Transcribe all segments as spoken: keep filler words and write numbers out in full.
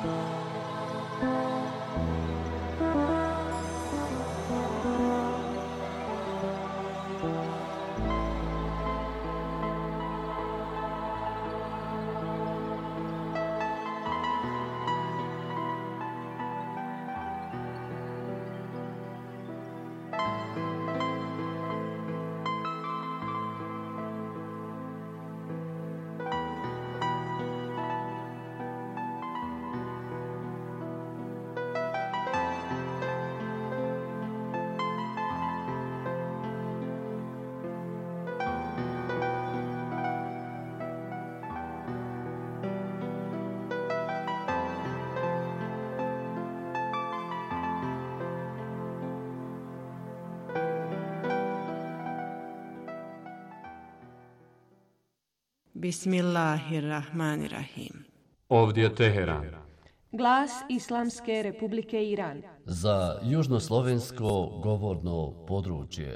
Bismillahirrahmanirrahim. Ovdje je Teheran. Glas Islamske Republike Iran. Za južnoslovensko govorno područje.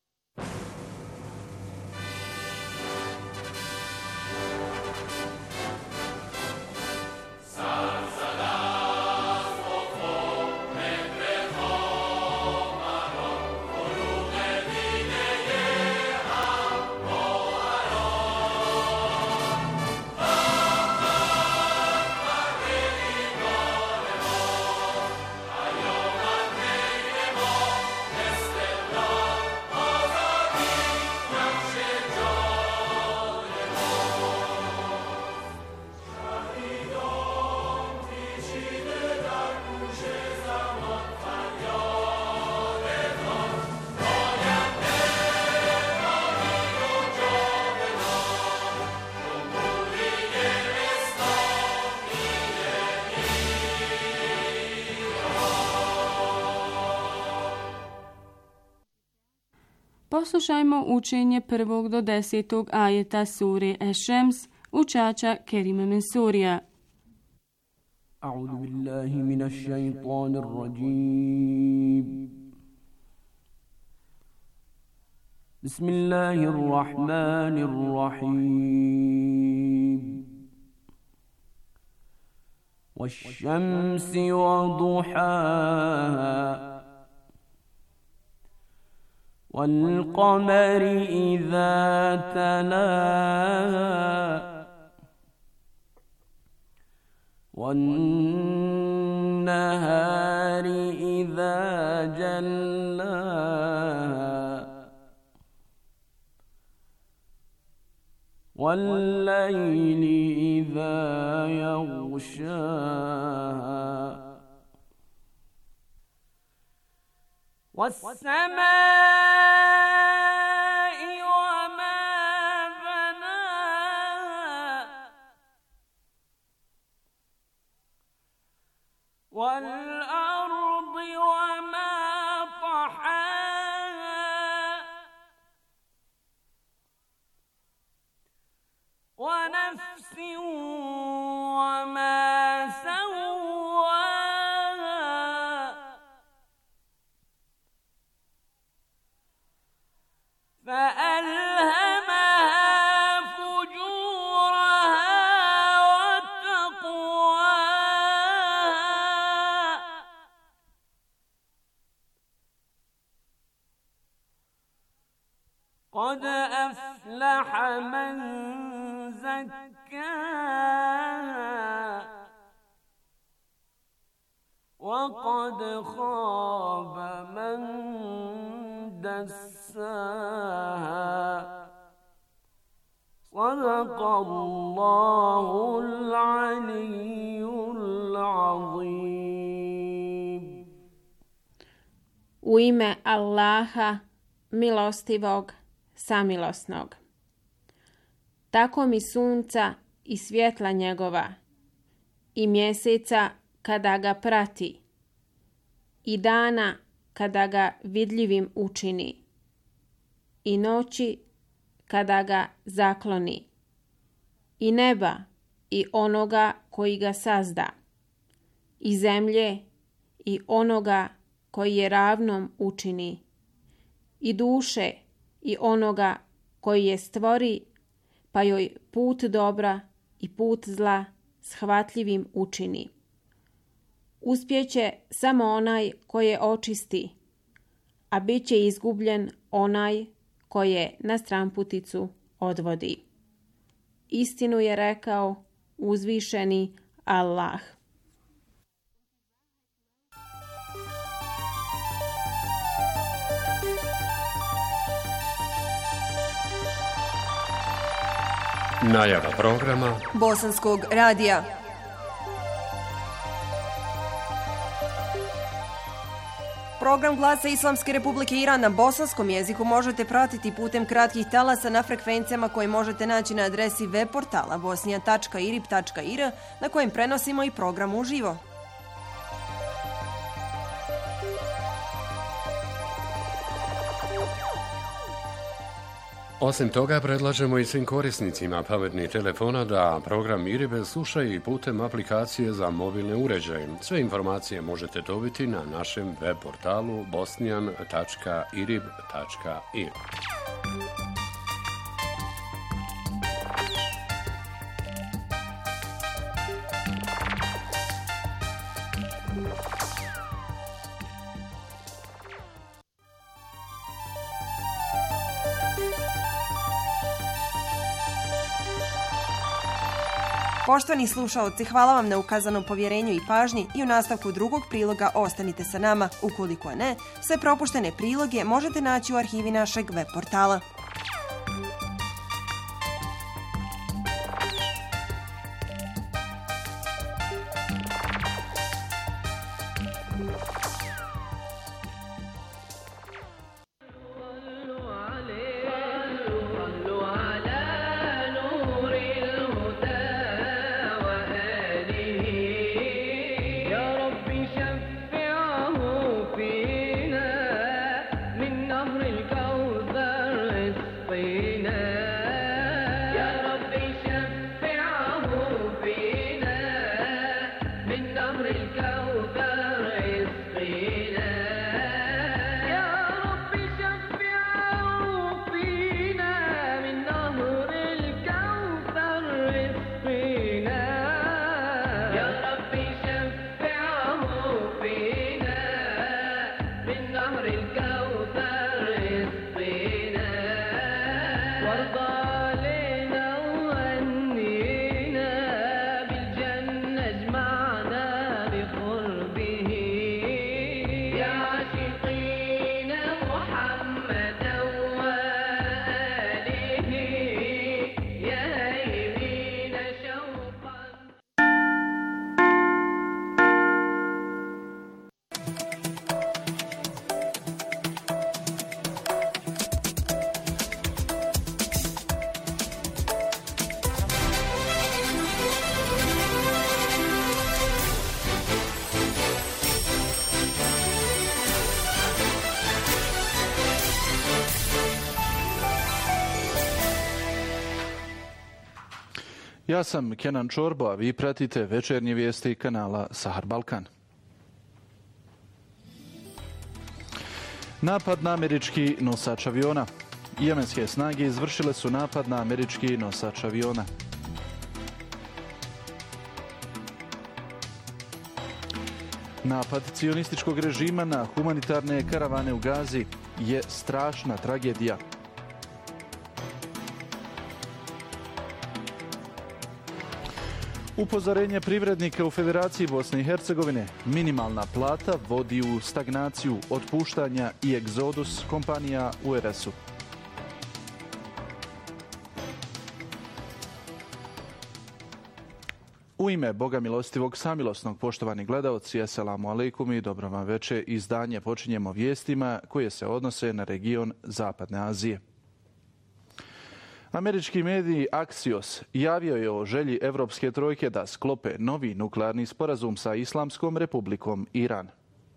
Poslušajmo učenje prvog do desetog ajeta sure Eš-Šems učača Kerima Mensurija. A'udhu billahi minash shaitanir rajim. Bismillahirrahmanirrahim. Wash-shamsi wa duhaha. والقمر إذا تلاها والنهار إذا جلاها والليل إذا يغشاها والسماء وما بناها والأرض وما طحاها ونفس وما فألهمها فجورها وتقواها قد أفلح من زكاها وقد خاب من دساها صدق الله العلي العظيم. U ime Allaha, milostivog, samilosnog. Tako mi sunca i svjetla njegova, i mjeseca kada ga prati, i dana kada ga vidljivim učini, i noći kada ga zakloni, i neba i onoga koji ga sazda, i zemlje i onoga koji je ravnom učini, i duše i onoga koji je stvori, pa joj put dobra i put zla shvatljivim učini. Uspjeće samo onaj koje očisti, a bit će izgubljen onaj koje na stranputicu odvodi. Istinu je rekao uzvišeni Allah. Najava programa Bosanskog radija. Program Glasa Islamske Republike Iran na bosanskom jeziku možete pratiti putem kratkih talasa na frekvencijama koje možete naći na adresi web portala bosnija tačka irib tačka ir na kojem prenosimo i program uživo. Osim toga, predlažemo i svim korisnicima pametnih telefona da program Iribe slušaju i putem aplikacije za mobilne uređaje. Sve informacije možete dobiti na našem web portalu bosnijan tačka irib tačka ir. Poštovani slušaoci, hvala vam na ukazanom povjerenju i pažnji i u nastavku drugog priloga ostanite sa nama. Ukoliko ne, sve propuštene priloge možete naći u arhivi našeg web portala. Ja sam Kenan Čorbo, a vi pratite večernje vijesti kanala Sahar Balkan. Napad na američki nosač aviona. Jemenske snage izvršile su napad na američki nosač aviona. Napad cionističkog režima na humanitarne karavane u Gazi je strašna tragedija. Upozorenje privrednika u Federaciji Bosne i Hercegovine. Minimalna plata vodi u stagnaciju, otpuštanja i egzodus kompanija u er es u. U ime Boga milostivog samilosnog, poštovani gledaoci, eselamu alejkum i dobro vam veče. Izdanje počinjemo vijestima koje se odnose na region Zapadne Azije. Američki medij Axios javio je o želji Evropske trojke da sklope novi nuklearni sporazum sa Islamskom Republikom Iran.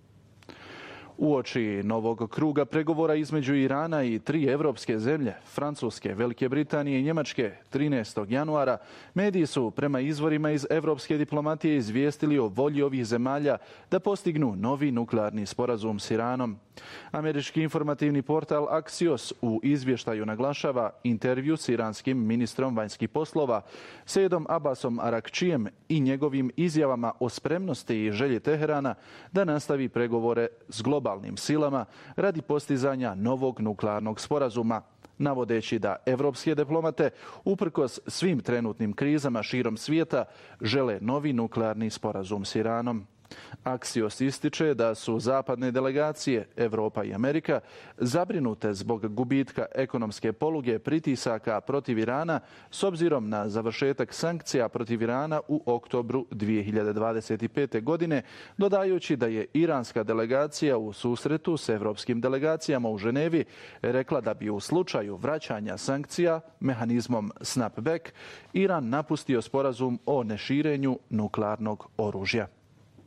Uoči novog kruga pregovora između Irana i tri evropske zemlje, Francuske, Velike Britanije i Njemačke, trinaestog januara, mediji su prema izvorima iz evropske diplomatije izvijestili o volji ovih zemalja da postignu novi nuklearni sporazum s Iranom. Američki informativni portal Axios u izvještaju naglašava intervju s iranskim ministrom vanjskih poslova Sejdom Abbasom Arakčijem i njegovim izjavama o spremnosti i želji Teherana da nastavi pregovore s globalnim silama radi postizanja novog nuklearnog sporazuma, navodeći da evropske diplomate, uprkos svim trenutnim krizama širom svijeta, žele novi nuklearni sporazum s Iranom. Axios ističe da su zapadne delegacije, Europa i Amerika, zabrinute zbog gubitka ekonomske poluge pritisaka protiv Irana s obzirom na završetak sankcija protiv Irana u oktobru dvije hiljade dvadeset pete. godine, dodajući da je iranska delegacija u susretu s evropskim delegacijama u Ženevi rekla da bi u slučaju vraćanja sankcija mehanizmom snapback Iran napustio sporazum o neširenju nuklearnog oružja.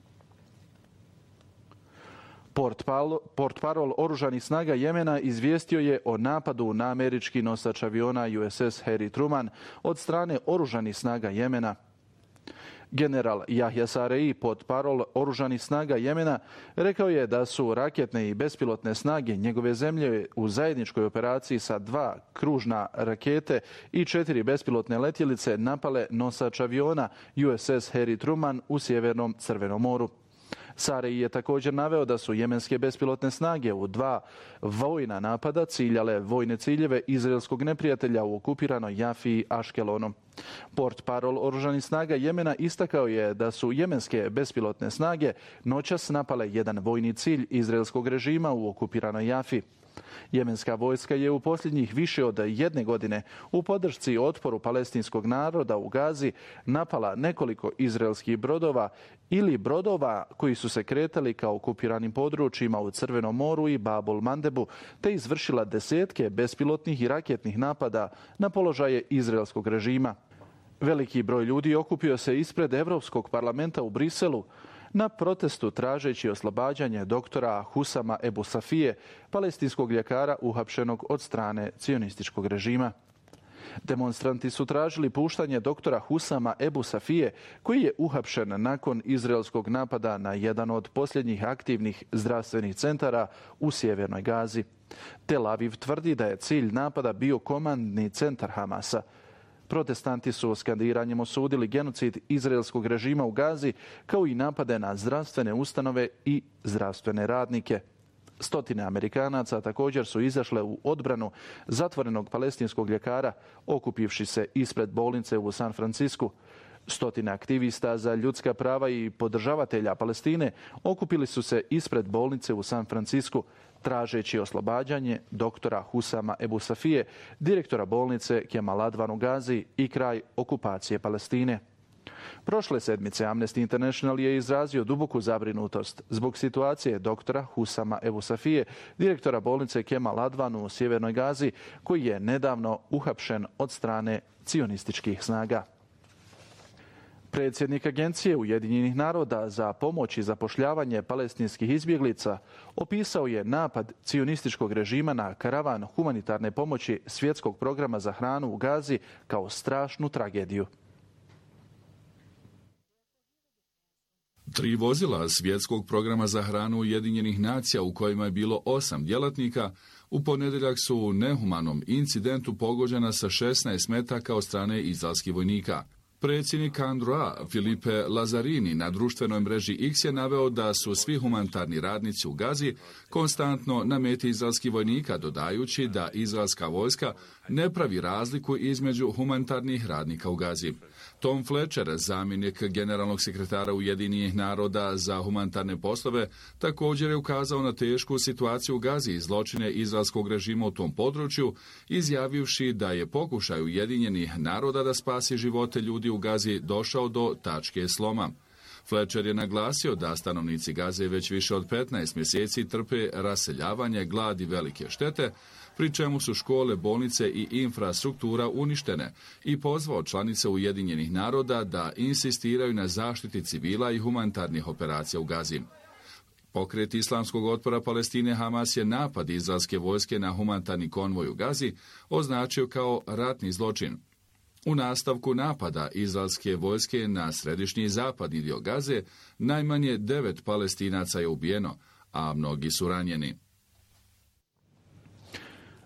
Portparol oružanih snaga Jemena izvijestio je o napadu na američki nosač aviona U S S Harry Truman od strane oružanih snaga Jemena. General Yahya Sarei, portparol oružanih snaga Jemena, rekao je da su raketne i bespilotne snage njegove zemlje u zajedničkoj operaciji sa dva kružna rakete i četiri bespilotne letjelice napale nosač aviona U S S Harry Truman u sjevernom Crvenom moru. Sarei je također naveo da su jemenske bespilotne snage u dva vojna napada ciljale vojne ciljeve izraelskog neprijatelja u okupiranoj Jafi i Aškelonu. Portparol oružanih snaga Jemena istakao je da su jemenske bespilotne snage noćas napale jedan vojni cilj izraelskog režima u okupiranoj Jafi. Jemenska vojska je u posljednjih više od jedne godine u podršci otporu palestinskog naroda u Gazi napala nekoliko izraelskih brodova ili brodova koji su se kretali ka okupiranim područjima u Crvenom moru i Babul Mandebu, te izvršila desetke bespilotnih i raketnih napada na položaje izraelskog režima. Veliki broj ljudi okupio se ispred Europskog parlamenta u Briselu na protestu tražeći oslobađanje doktora Husama Ebu Safije, palestinskog ljekara uhapšenog od strane cionističkog režima. Demonstranti su tražili puštanje doktora Husama Ebu Safije, koji je uhapšen nakon izraelskog napada na jedan od posljednjih aktivnih zdravstvenih centara u sjevernoj Gazi. Tel Aviv tvrdi da je cilj napada bio komandni centar Hamasa. Protestanti su skandiranjem osudili genocid izraelskog režima u Gazi, kao i napade na zdravstvene ustanove i zdravstvene radnike. Stotine Amerikanaca također su izašle u odbranu zatvorenog palestinskog ljekara, okupivši se ispred bolnice u San Francisku. Stotine aktivista za ljudska prava i podržavatelja Palestine okupili su se ispred bolnice u San Francisku, tražeći oslobađanje doktora Husama Ebu Safije, direktora bolnice Kemal Advan u Gazi i kraj okupacije Palestine. Prošle sedmice Amnesty International je izrazio duboku zabrinutost zbog situacije doktora Husama Ebu Safije, direktora bolnice Kemal Advan u sjevernoj Gazi, koji je nedavno uhapšen od strane cionističkih snaga. Predsjednik Agencije Ujedinjenih naroda za pomoć i zapošljavanje palestinskih izbjeglica opisao je napad cionističkog režima na karavan humanitarne pomoći svjetskog programa za hranu u Gazi kao strašnu tragediju. Tri vozila svjetskog programa za hranu Ujedinjenih nacija u kojima je bilo osam djelatnika u ponedjeljak su u nehumanom incidentu pogođena sa šesnaest metaka od strane izraelskih vojnika. Predsjednik Androa Filipe Lazarini na društvenoj mreži X je naveo da su svi humanitarni radnici u Gazi konstantno na meti izraelskih vojnika, dodajući da izraelska vojska ne pravi razliku između humanitarnih radnika u Gazi. Tom Fletcher, zamjenik generalnog sekretara Ujedinjenih naroda za humanitarne poslove, također je ukazao na tešku situaciju u Gazi i zločine izraelskog režima u tom području, izjavivši da je pokušaj Ujedinjenih naroda da spasi živote ljudi u Gazi došao do tačke sloma. Fletcher je naglasio da stanovnici Gaze već više od petnaest mjeseci trpe raseljavanje, glad i velike štete, pri čemu su škole, bolnice i infrastruktura uništene, i pozvao članice Ujedinjenih naroda da insistiraju na zaštiti civila i humanitarnih operacija u Gazi. Pokret islamskog otpora Palestine Hamas je napad izraelske vojske na humanitarni konvoj u Gazi označio kao ratni zločin. U nastavku napada izraelske vojske na središnji i zapadni dio Gaze najmanje devet Palestinaca je ubijeno, a mnogi su ranjeni.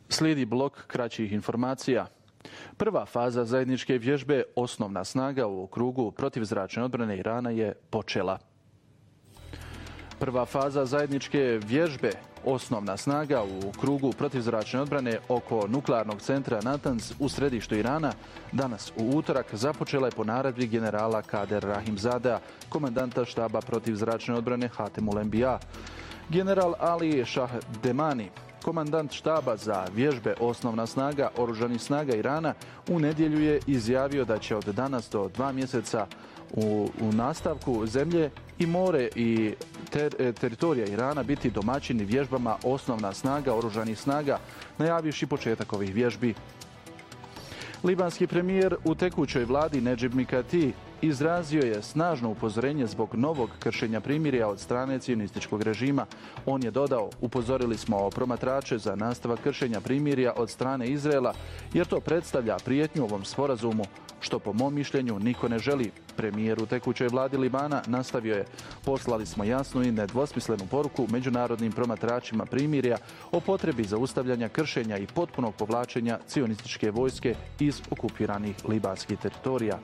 Slijedi blok kraćih informacija. Prva faza zajedničke vježbe Osnovna snaga u krugu protivzračne odbrane Irana je počela. Prva faza zajedničke vježbe Osnovna snaga u krugu protivzračne odbrane oko nuklearnog centra Natanz u središtu Irana danas u utorak započela je po naredbi generala Kader Rahimzadea, komandanta štaba protivzračne odbrane Hatemul Enbiya. General Ali Shahdemani, komandant štaba za vježbe Osnovna snaga Oružanih snaga Irana, u nedjelju je izjavio da će od danas do dva mjeseca u, u nastavku zemlje i more i ter, teritorija Irana biti domaćini vježbama Osnovna snaga Oružanih snaga, najavivši početak ovih vježbi. Libanski premijer u tekućoj vladi Nedžib Mikati izrazio je snažno upozorenje zbog novog kršenja primirja od strane cionističkog režima. On je dodao: upozorili smo promatrače za nastavak kršenja primirja od strane Izraela, jer to predstavlja prijetnju ovom sporazumu, što po mom mišljenju niko ne želi. Premijer u tekućoj vladi Libana nastavio je: poslali smo jasnu i nedvosmislenu poruku međunarodnim promatračima primirja o potrebi zaustavljanja kršenja i potpunog povlačenja cionističke vojske iz okupiranih libanskih teritorija.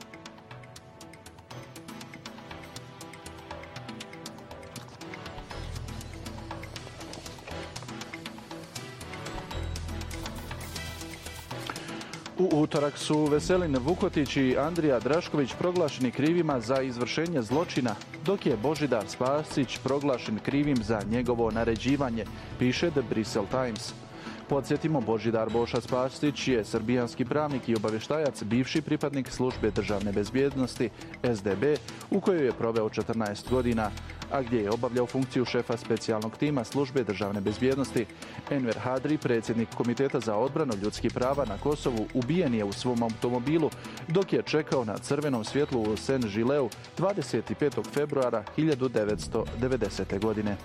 U utorak su Veselin Vukotić i Andrija Drašković proglašeni krivima za izvršenje zločina, dok je Božidar Spasić proglašen krivim za njegovo naređivanje, piše The Bristol Times. Podsjetimo, Božidar Boša Spasić je srbijanski pravnik i obavještajac, bivši pripadnik službe državne bezbjednosti S D B, u kojoj je proveo četrnaest godina, a gdje je obavljao funkciju šefa specijalnog tima službe državne bezbjednosti. Enver Hadri, predsjednik Komiteta za odbranu ljudskih prava na Kosovu, ubijen je u svom automobilu dok je čekao na crvenom svjetlu u Saint-Gileu dvadeset petog februara hiljadu devetsto devedesete. godine.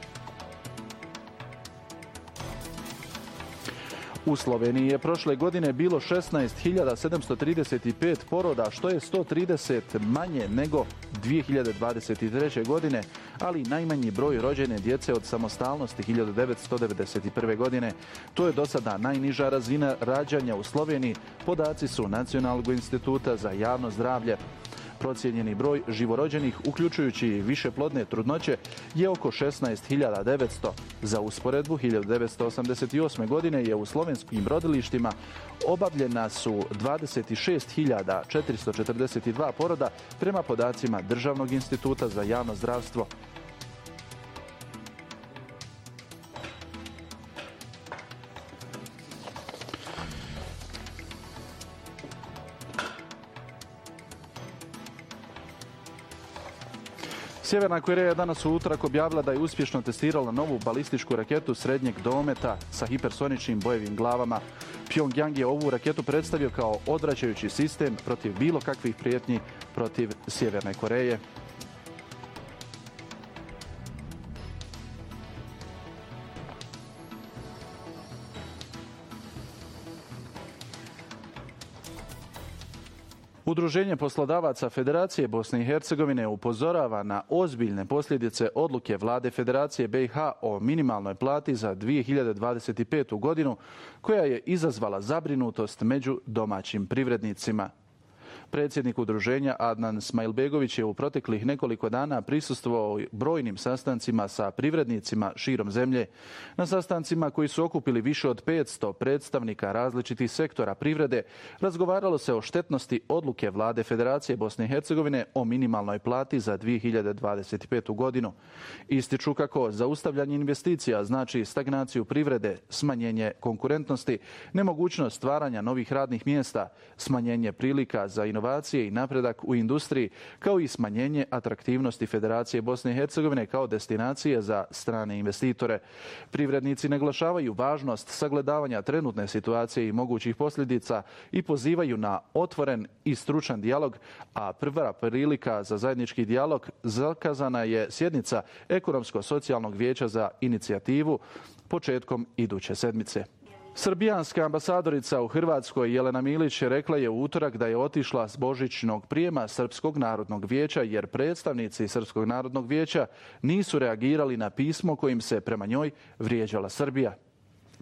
U Sloveniji je prošle godine bilo šesnaest hiljada sedamsto trideset pet poroda, što je sto trideset manje nego dvije hiljade dvadeset treće. godine, ali najmanji broj rođene djece od samostalnosti hiljadu devetsto devedeset prve. godine. To je do sada najniža razina rađanja u Sloveniji, podaci su Nacionalnog instituta za javno zdravlje. Procijenjeni broj živorođenih, uključujući višeplodne trudnoće, je oko šesnaest hiljada devetsto. Za usporedbu, hiljadu devetsto osamdeset osme. godine je u slovenskim rodilištima obavljena su dvadeset šest hiljada četiristo četrdeset dva poroda prema podacima Državnog instituta za javno zdravstvo. Sjeverna Koreja je danas u utorak objavila da je uspješno testirala novu balističku raketu srednjeg dometa sa hipersoničnim bojevim glavama. Pyongyang je ovu raketu predstavio kao odvraćajući sistem protiv bilo kakvih prijetnji protiv Sjeverne Koreje. Udruženje poslodavaca Federacije Bosne i Hercegovine upozorava na ozbiljne posljedice odluke vlade Federacije B i H o minimalnoj plati za dvije hiljade dvadeset petu. godinu, koja je izazvala zabrinutost među domaćim privrednicima. Predsjednik udruženja Adnan Smajlbegović je u proteklih nekoliko dana prisustvovao brojnim sastancima sa privrednicima širom zemlje. Na sastancima koji su okupili više od petsto predstavnika različitih sektora privrede, razgovaralo se o štetnosti odluke vlade Federacije Bosne i Hercegovine o minimalnoj plati za dvije hiljade dvadeset petu. godinu. Ističu kako zaustavljanje investicija znači stagnaciju privrede, smanjenje konkurentnosti, nemogućnost stvaranja novih radnih mjesta, smanjenje prilika za inovacije i napredak u industriji, kao i smanjenje atraktivnosti Federacije Bosne i Hercegovine kao destinacije za strane investitore. Privrednici naglašavaju važnost sagledavanja trenutne situacije i mogućih posljedica i pozivaju na otvoren i stručan dijalog, a prva prilika za zajednički dijalog zakazana je sjednica Ekonomsko-socijalnog vijeća za inicijativu početkom iduće sedmice. Srbijanska ambasadorica u Hrvatskoj Jelena Milić rekla je u utorak da je otišla s božićnog prijema Srpskog narodnog vijeća jer predstavnici Srpskog narodnog vijeća nisu reagirali na pismo kojim se prema njoj vrijeđala Srbija.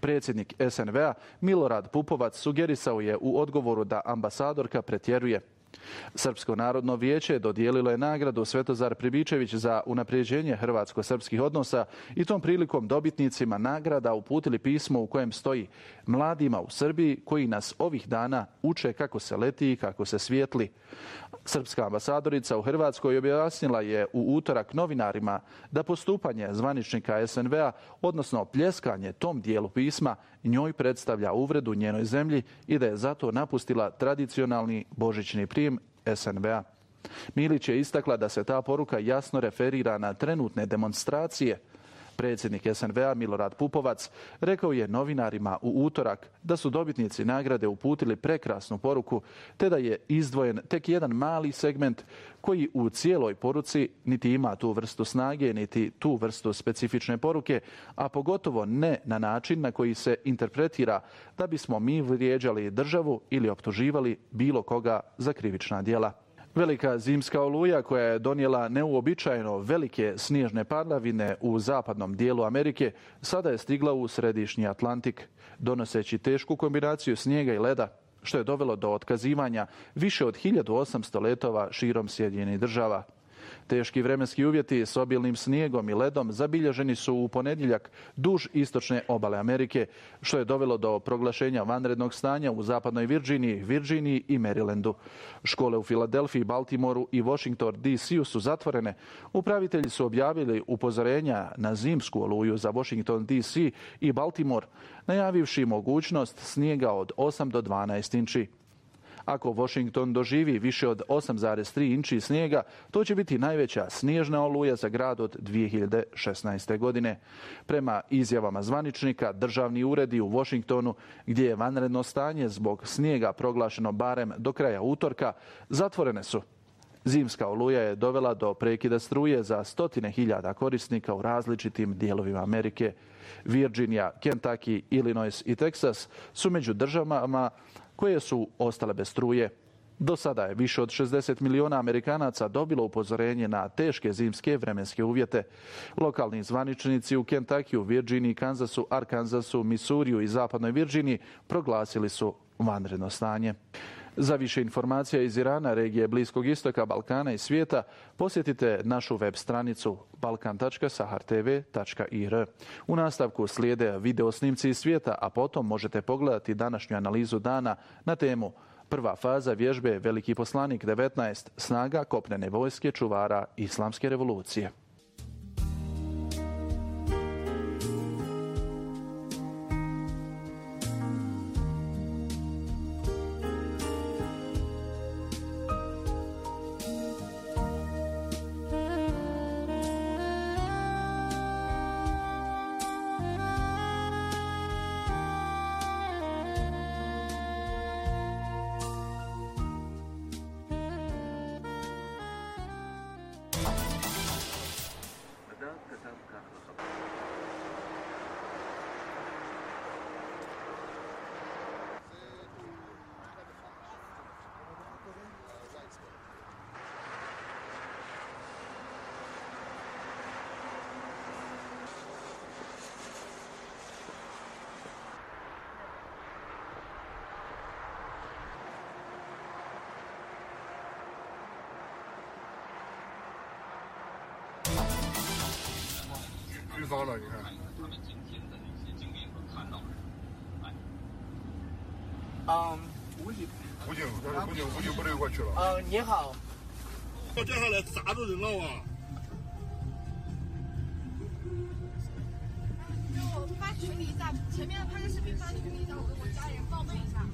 Predsjednik S N V-a Milorad Pupovac sugerisao je u odgovoru da ambasadorka pretjeruje. Srpsko narodno vijeće dodijelilo je nagradu Svetozar Pribičević za unapređenje hrvatsko-srpskih odnosa i tom prilikom dobitnicima nagrada uputili pismo u kojem stoji: mladima u Srbiji koji nas ovih dana uče kako se leti i kako se svijetli. Srpska ambasadorica u Hrvatskoj objasnila je u utorak novinarima da postupanje zvaničnika S N V-a, odnosno pljeskanje tom dijelu pisma, njoj predstavlja uvredu njenoj zemlji i da je zato napustila tradicionalni božićni prijem S N V-a. Milić je istakla da se ta poruka jasno referira na trenutne demonstracije. Predsjednik S N V-a Milorad Pupovac rekao je novinarima u utorak da su dobitnici nagrade uputili prekrasnu poruku, te da je izdvojen tek jedan mali segment koji u cijeloj poruci niti ima tu vrstu snage, niti tu vrstu specifične poruke, a pogotovo ne na način na koji se interpretira da bismo mi vrijeđali državu ili optuživali bilo koga za krivična djela. Velika zimska oluja koja je donijela neuobičajeno velike snježne padavine u zapadnom dijelu Amerike sada je stigla u središnji Atlantik, donoseći tešku kombinaciju snijega i leda, što je dovelo do otkazivanja više od hiljadu osamsto letova širom Sjedinjenih Država. Teški vremenski uvjeti s obilnim snijegom i ledom zabilježeni su u ponedjeljak duž istočne obale Amerike, što je dovelo do proglašenja vanrednog stanja u zapadnoj Virdžiniji, Virdžiniji i Marylandu. Škole u Filadelfiji, Baltimoru i Washington D C-u su zatvorene. Upravitelji su objavili upozorenja na zimsku oluju za Washington D C i Baltimore, najavivši mogućnost snijega od osam do dvanaest inči. Ako Washington doživi više od osam zarez tri inči snijega, to će biti najveća snježna oluja za grad od dvije hiljade šesnaeste. godine. Prema izjavama zvaničnika, državni uredi u Washingtonu, gdje je vanredno stanje zbog snijega proglašeno barem do kraja utorka, zatvorene su. Zimska oluja je dovela do prekida struje za stotine hiljada korisnika u različitim dijelovima Amerike. Virginia, Kentucky, Illinois i Texas su među državama koje su ostale bez struje. Do sada je više od šezdeset miliona Amerikanaca dobilo upozorenje na teške zimske vremenske uvjete. Lokalni zvaničnici u Kentuckyu, Virginiji, Kansasu, Arkansasu, Missouriju i zapadnoj Virginiji proglasili su vanredno stanje. Za više informacija iz Irana, regije Bliskog istoka, Balkana i svijeta posjetite našu web stranicu balkan tačka sahar t v tačka i r. U nastavku slijede video snimci iz svijeta, a potom možete pogledati današnju analizu dana na temu prva faza vježbe Veliki poslanik devetnaest, snaga kopnene vojske čuvara Islamske revolucije. 日高了，你看。 嗯，武警。 武警，他是武警，武警部队过去了。 呃，你好。 我接下来咋着人了啊？ 就我发群里一下，前面拍个视频发群里一下，我跟我家人报备一下。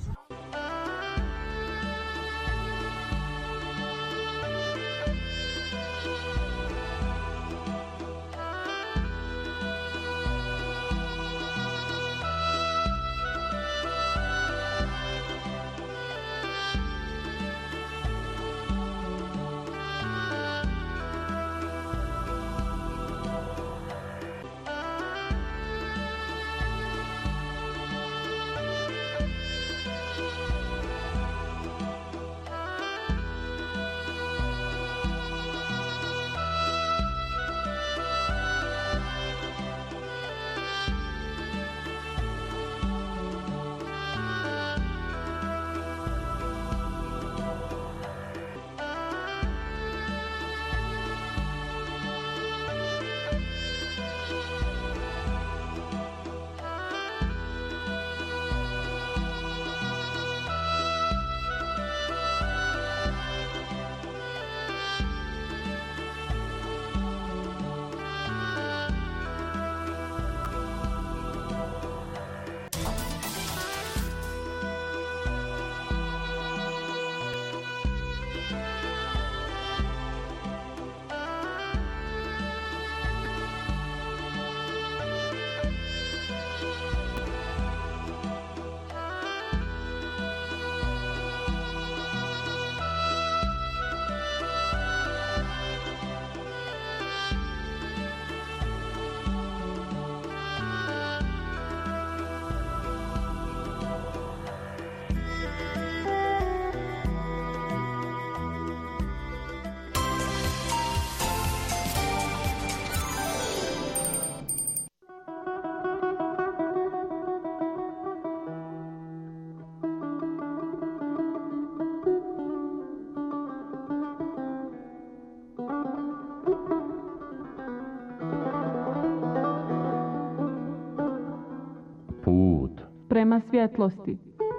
prema svjetlosti.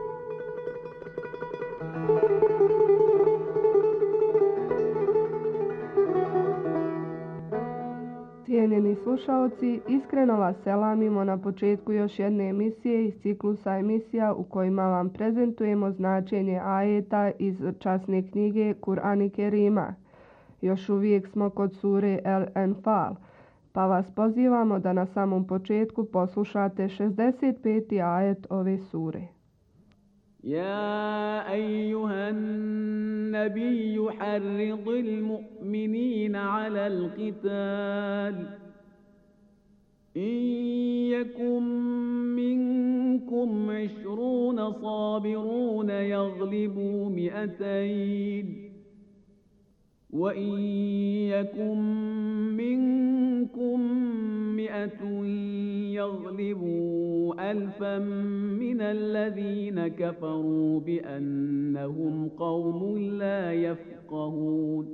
Cijenjeni slušaoci, iskreno vas selamimo na početku još jedne emisije iz ciklusa emisija u kojima vam prezentujemo značenje ajeta iz časne knjige Kur'an i Kerima. Još uvijek smo kod sure El Enfal, pa vas pozivamo da na samom početku poslušate šezdeset peti ajet ove sure. يا أيها النبي حرض المؤمنين على القتال إن يكن منكم عشرون صابرون يغلبوا مئتين وإن يكن منكم مئة يغلبوا ألفا من الذين كفروا بأنهم قوم لا يفقهون.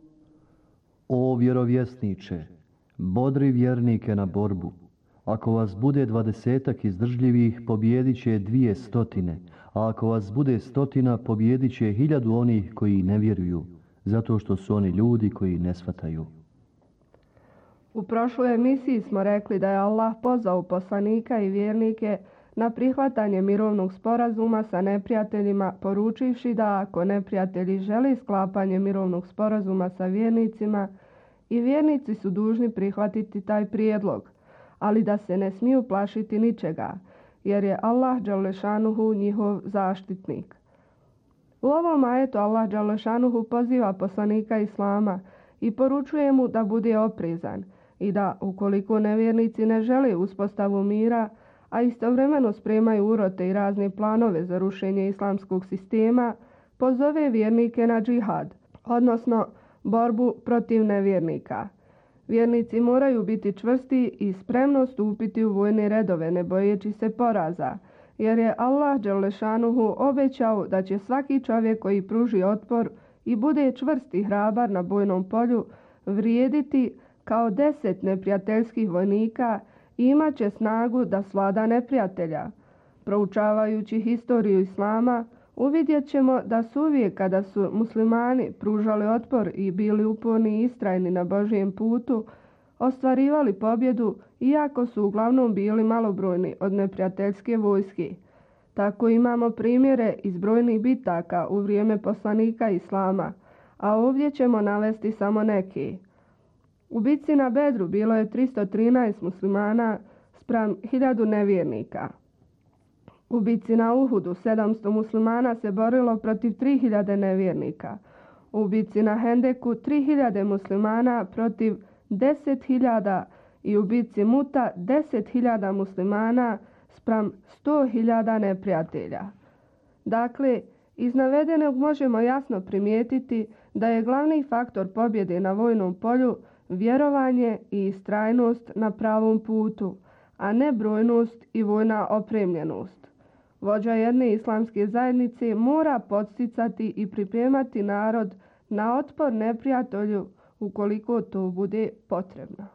O vjerovjesniče, bodri vjernike na borbu. Ako vas bude dvadesetak izdržljivih, pobijedit će dvije stotine, a ako vas bude stotina, pobijedit će hiljadu onih koji ne vjeruju, zato što su oni ljudi koji ne shvataju. U prošloj emisiji smo rekli da je Allah pozvao poslanika i vjernike na prihvatanje mirovnog sporazuma sa neprijateljima, poručivši da ako neprijatelji žele sklapanje mirovnog sporazuma sa vjernicima, i vjernici su dužni prihvatiti taj prijedlog, ali da se ne smiju plašiti ničega, jer je Allah dželešanuhu njihov zaštitnik. U ovom ajetu Allah dželešanuhu poziva poslanika Islama i poručuje mu da bude oprezan i da, ukoliko nevjernici ne žele uspostavu mira, a istovremeno spremaju urote i razne planove za rušenje islamskog sistema, pozove vjernike na džihad, odnosno borbu protiv nevjernika. Vjernici moraju biti čvrsti i spremno stupiti u vojne redove, ne bojeći se poraza, jer je Allah dželešanuhu obećao da će svaki čovjek koji pruži otpor i bude čvrst i hrabar na bojnom polju vrijediti kao deset neprijateljskih vojnika i imat će snagu da svlada neprijatelja. Proučavajući historiju Islama, uvidjet ćemo da su uvijek kada su muslimani pružali otpor i bili uporni i istrajni na Božijem putu, ostvarivali pobjedu, iako su uglavnom bili malobrojni od neprijateljske vojske. Tako imamo primjere iz brojnih bitaka u vrijeme poslanika Islama, a ovdje ćemo navesti samo neke. U bitci na Bedru bilo je tristo trinaest muslimana spram hiljadu nevjernika. U bitci na Uhudu sedamsto muslimana se borilo protiv tri hiljade nevjernika. U bitci na Hendeku tri hiljade muslimana protiv deset hiljada i u bitci Muta deset hiljada muslimana spram sto hiljada neprijatelja. Dakle, iz navedenog možemo jasno primijetiti da je glavni faktor pobjede na vojnom polju vjerovanje i istrajnost na pravom putu, a ne brojnost i vojna opremljenost. Vođa jedne islamske zajednice mora podsticati i pripremati narod na otpor neprijatelju ukoliko to bude potrebno.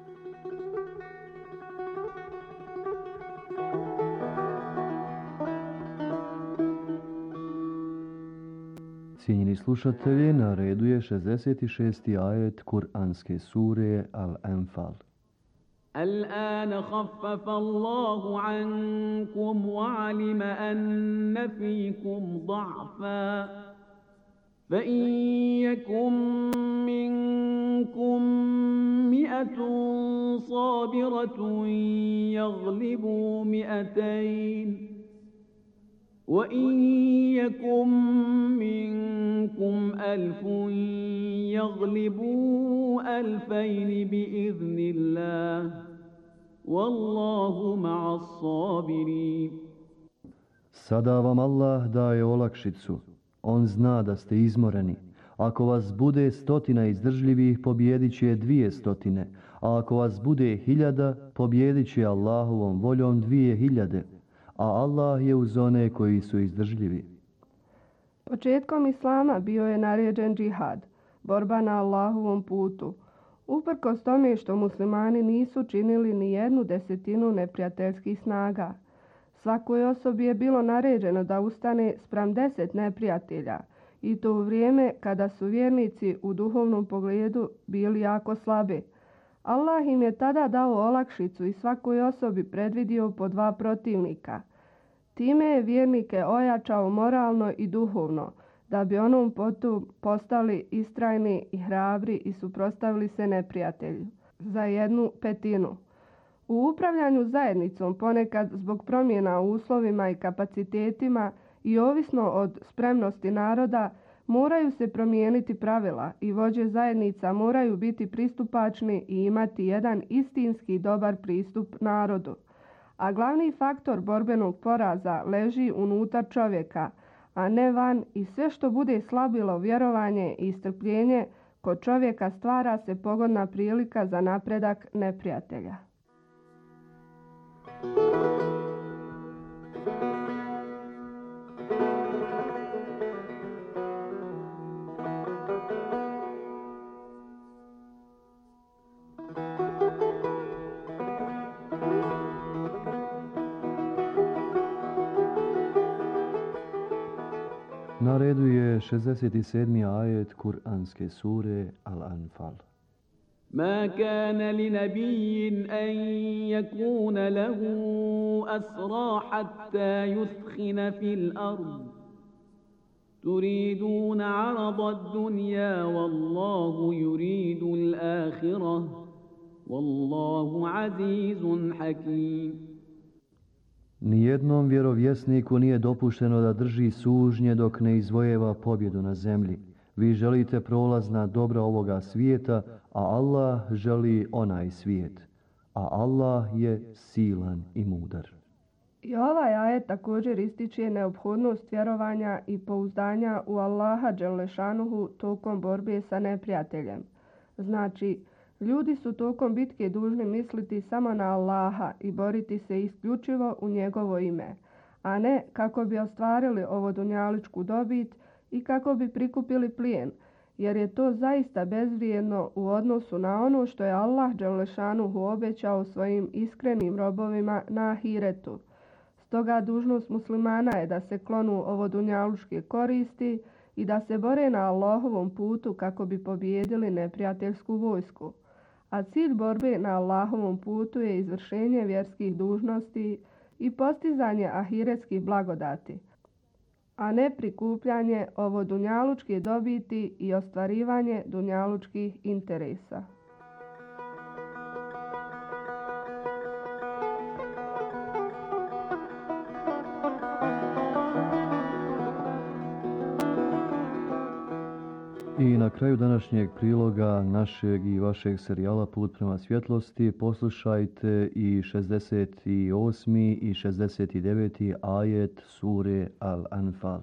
Cijenjeni slušatelji, na redu je šezdeset šesti ajet Kur'anske sure Al-Enfal. الآن خفف الله عنكم وعلم أن فيكم ضعفا فإن يكن منكم مئة صابرة يغلبوا مئتين وإن يكن منكم ألف يغلبوا ألفين بإذن الله والله مع الصابرين. Sada vam Allah daje olakšicu. On zna da ste izmoreni. Ako vas bude stotina izdržljivih, pobijedit će dvije stotine. A ako vas bude hiljada, pobijedit će Allahovom voljom dvije hiljade. A Allah je uz one koji su izdržljivi. Početkom Islama bio je naređen džihad, borba na Allahovom putu. Uprkos tome što muslimani nisu činili ni jednu desetinu neprijateljskih snaga. Svakoj osobi je bilo naređeno da ustane spram deset neprijatelja, i to u vrijeme kada su vjernici u duhovnom pogledu bili jako slabi. Allah im je tada dao olakšicu i svakoj osobi predvidio po dva protivnika. Time je vjernike ojačao moralno i duhovno, da bi onom potom postali istrajni i hrabri i suprotstavili se neprijatelju za jednu petinu. U upravljanju zajednicom ponekad zbog promjena u uslovima i kapacitetima i ovisno od spremnosti naroda moraju se promijeniti pravila i vođe zajednica moraju biti pristupačni i imati jedan istinski dobar pristup narodu. A glavni faktor borbenog poraza leži unutar čovjeka, a ne van, i sve što bude slabilo vjerovanje i strpljenje kod čovjeka stvara se pogodna prilika za napredak neprijatelja. Na redu je šezdeset sedmi ajet Kur'anske sure Al-Anfal. ما كان لنبي أن يكون له أسرى حتى يثخن في الأرض تريدون عرض الدنيا والله يريد الآخرة والله عزيز حكيم. Nijednom vjerovjesniku nije dopušteno da drži sužnje dok ne izvojeva pobjedu na zemlji. Vi želite prolazna dobra ovoga svijeta, a Allah želi onaj svijet. A Allah je silan i mudar. I ovaj ajet također ističe neophodnost vjerovanja i pouzdanja u Allaha dželešanuhu tokom borbe sa neprijateljem. Znači, ljudi su tokom bitke dužni misliti samo na Allaha i boriti se isključivo u njegovo ime, a ne kako bi ostvarili ovo dunjaličku dobit i kako bi prikupili plijen, jer je to zaista bezvrijedno u odnosu na ono što je Allah dželešanuhu obećao svojim iskrenim robovima na ahiretu. Stoga dužnost muslimana je da se klonu ovo dunjalučke koristi i da se bore na Allahovom putu kako bi pobijedili neprijateljsku vojsku. A cilj borbe na Allahovom putu je izvršenje vjerskih dužnosti i postizanje ahiretskih blagodati, a ne prikupljanje ovo dunjalučke dobiti i ostvarivanje dunjalučkih interesa. I na kraju današnjeg priloga našeg i vašeg serijala Put prema svjetlosti poslušajte i šezdeset osmi i šezdeset deveti ajet sure Al-Anfal.